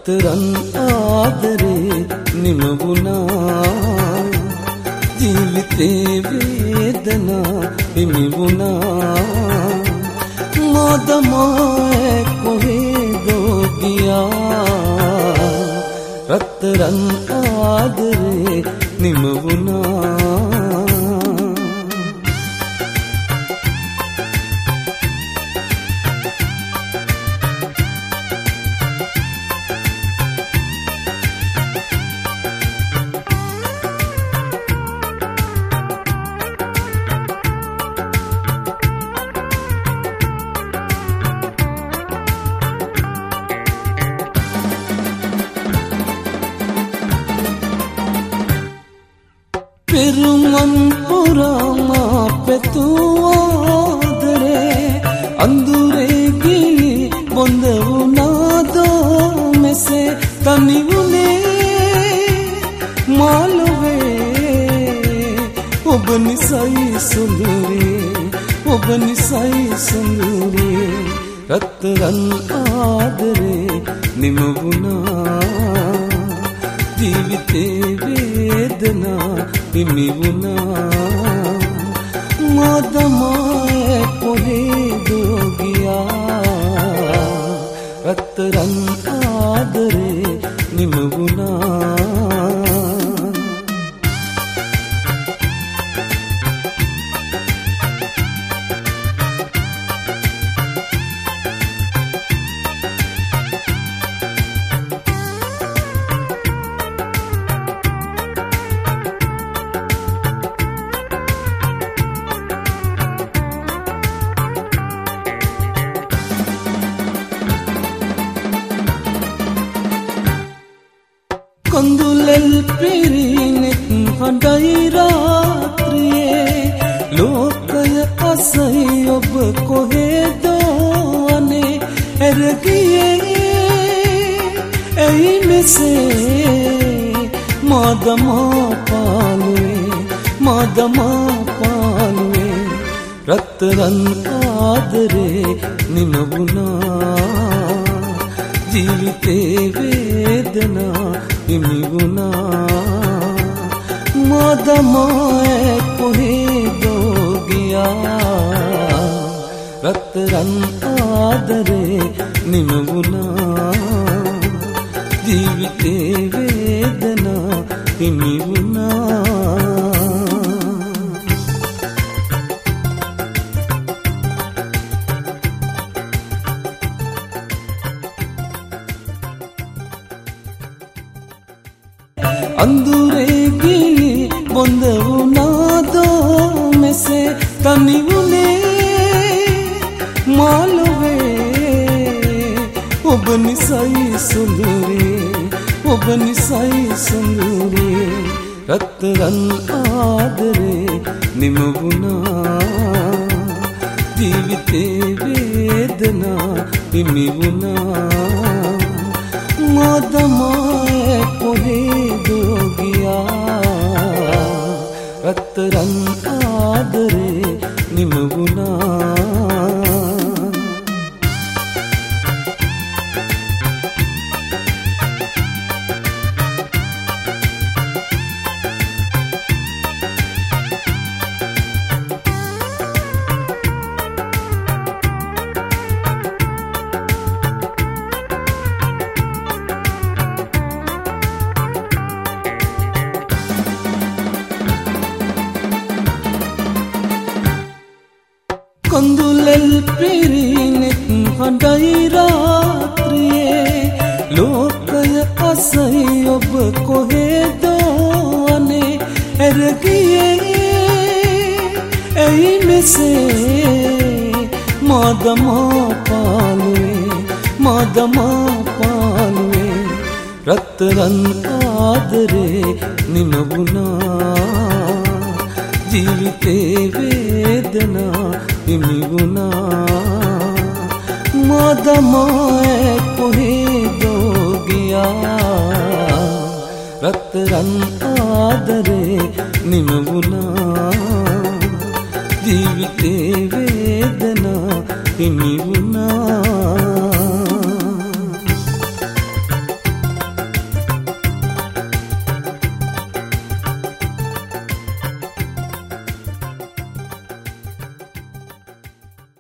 රත්තරන් ආදරේ නිම වුණා ජීවිතේ වේදනා හිමි වුණා මාදමා කොහෙදෝ ගියා රත්තරන් ආදරේ නිම වුණා පිරුමන් පුරාම පෙතුවාදරේ අඳුරේ ගිනි බොඳ වුණාදෝ මෙසේ තනි වුණේ මාළුවේ ඔබ නිසයි සුන්දරේ රත්තරන් ආදරේ නිම වුණා ජීවිතේ වේදනා හිමි වුණා මාදමා කොහෙදෝ ගියා රත්තරන් ආදරේ නිම වුණා කොඳුලෙල් පිරිනෙත් හඬයි රාත්‍රියේ ලෝකය අසයි ඔබ කොහෙදෝ අනේ ඇරගියේ ඇයි මෙසේ මාදමා පාලුවේ රත්තරන් ආදරේ නිම වුණා ජීවිතේ වේදනා හිමි වුණා මාදමා කොහෙදෝ ගියා රත්තරන් ආදරේ නිම වුණා ජීවිතේ වේදනා හිමි වුණා අඳුරේ ගිනි බොඳ වුණාදෝ මෙසේ තනි වුණේ මාළුවේ ඔබ නිසයි සුන්දරේ රත්තරන් ආදරේ නිම වුණා ජීවිතේ වේදනා හිමි වුණා මාදමා කොහෙදෝ ගියා රත්තරන් ආදරේ නිම වුණා කොඳුලෙල් පිරිනෙත් හඬයි රාත්‍රියේ ලෝකය අසයි ඔබ කොහෙදෝ අනේ ඇරගියේ ඇයි මෙසේ මාදමා පාලුවේ රත්තරන් ආදරේ නිම වුණා ජීවිතේ වේදනා හිමි වුණා මාදමා කොහෙදෝ ගියා රත්තරන් ආදරේ නිම වුණා ජීවිතේ වේදනා හිමි වුණා